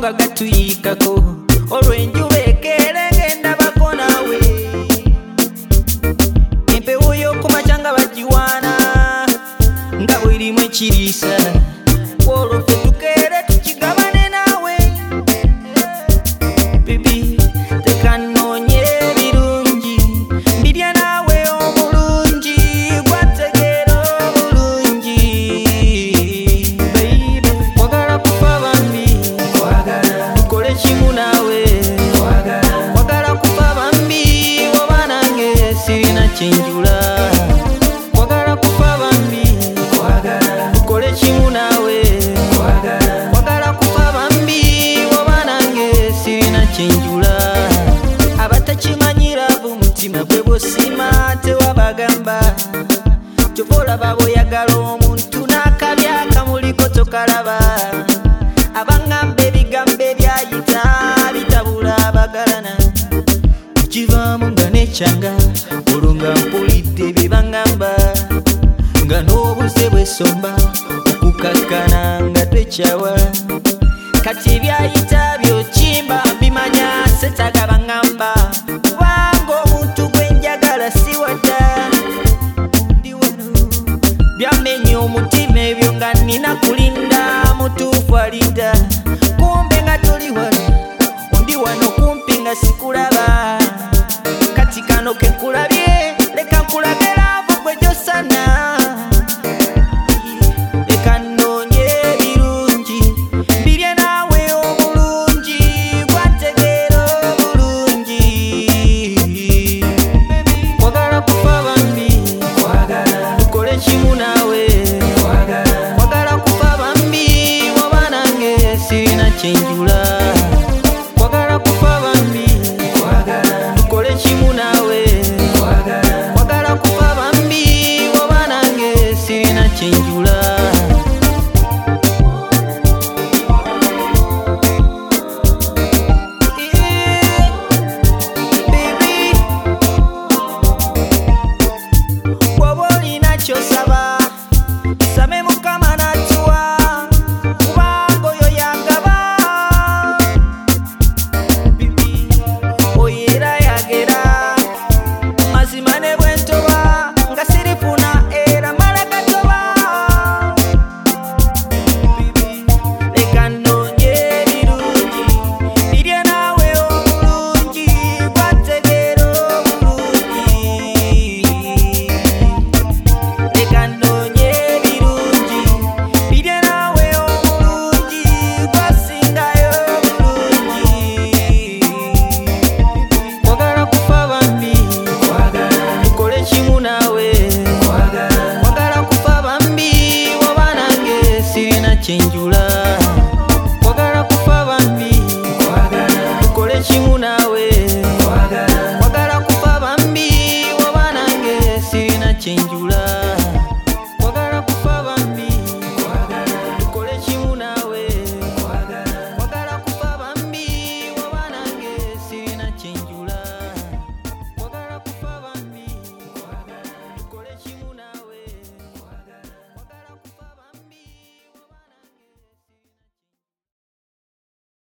bagatuyikako olw'enjuba ekeere ng'endabako naawe empewo y'okumakya nga bagiwaana nga bw'erimu ekiriisa olwo ffe tukeere tukigabane naawe bibi tekanoonye ebirungi mbirya naawe omulungi gwategeera obulungi baby wagala kufa bambi tukole kimu naawe wagala kufa bambi oba nange sirina kyenjula wagala kufa bambi tukole kimu naawe wagala kufa bambi oba nange sirina kyenjula abatakimanyira b'omutima gwe bw'osima tewabagamba kyova olaba bw'oyagala omuntu n'akabi akamuliko tokalaba abangamba ebigambo ebyayita bitabula abagalana kivaamu nga nekyanga olwo nga mpulidde bye bangamba nga n'obuze bwesomba okukakkana nga twekyawa kati ebyayita byokimba mbimanya setaga bangamba kubanga omuntu gwe njagala si wadda ndi wano byamenya omutima ebyo nga nina kulinda mutuufu alidda kumbe nga toli wano ndi wano kumpi nga sikula